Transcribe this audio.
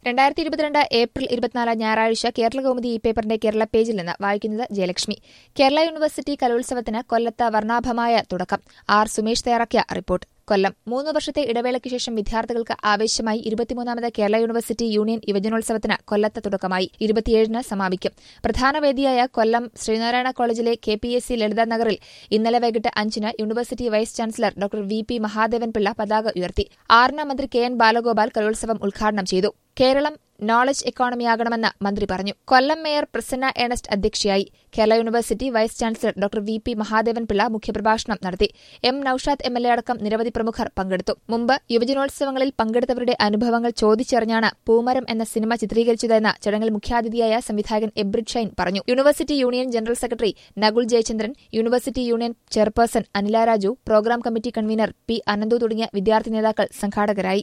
2022 April 24 ഞായറാഴ്ച കേരളകൗമുദി ഈ പേപ്പറിന്റെ കേരള പേജിൽ നിന്ന് വായിക്കുന്നത് ജയലക്ഷ്മി. കേരള യൂണിവേഴ്സിറ്റി കലോത്സവത്തിന് കൊല്ലത്ത് വർണ്ണാഭമായ തുടക്കം. ആർ സുമേഷ് തയ്യാറാക്കിയ റിപ്പോർട്ട്. കൊല്ലം 3 വർഷത്തെ ഇടവേളയ്ക്ക് ശേഷം വിദ്യാർത്ഥികൾക്ക് ആവേശമായി 23ാമത് കേരള യൂണിവേഴ്സിറ്റി യൂണിയൻ യുവജനോത്സവത്തിന് കൊല്ലത്ത് തുടക്കമായി. 27-ന് സമാപിക്കും. പ്രധാന വേദിയായ കൊല്ലം ശ്രീനാരായണ കോളേജിലെ KPSC ലളിത നഗറിൽ ഇന്നലെ വൈകിട്ട് 5-ന് university vice chancellor doctor VP Mahadevan Pillai പതാക ഉയർത്തി. 6-ന് മന്ത്രി KN ബാലഗോപാൽ കലോത്സവം ഉദ്ഘാടനം ചെയ്തു. കേരളം നോളജ് എക്കോണമിയാകണമെന്ന് മന്ത്രി പറഞ്ഞു. കൊല്ലം മേയർ പ്രസന്ന ഏണസ്റ്റ് അധ്യക്ഷയായി. Kerala university vice chancellor doctor VP Mahadevan Pillai മുഖ്യപ്രഭാഷണം നടത്തി. M. നൌഷാദ് MLA അടക്കം നിരവധി പ്രമുഖർ പങ്കെടുത്തു. മുമ്പ് യുവജനോത്സവങ്ങളിൽ പങ്കെടുത്തവരുടെ അനുഭവങ്ങൾ ചോദിച്ചറിഞ്ഞാണ് പൂമരം എന്ന സിനിമ ചിത്രീകരിച്ചതെന്ന് ചടങ്ങിൽ മുഖ്യാതിഥിയായ സംവിധായകൻ എബ്രിഡ് ഷൈൻ പറഞ്ഞു. University union general secretary Nakul Jayachandran, university union chairperson Anila Raju, programme committee convener P. Ananthu തുടങ്ങിയ വിദ്യാർത്ഥി നേതാക്കൾ സംഘാടകരായി.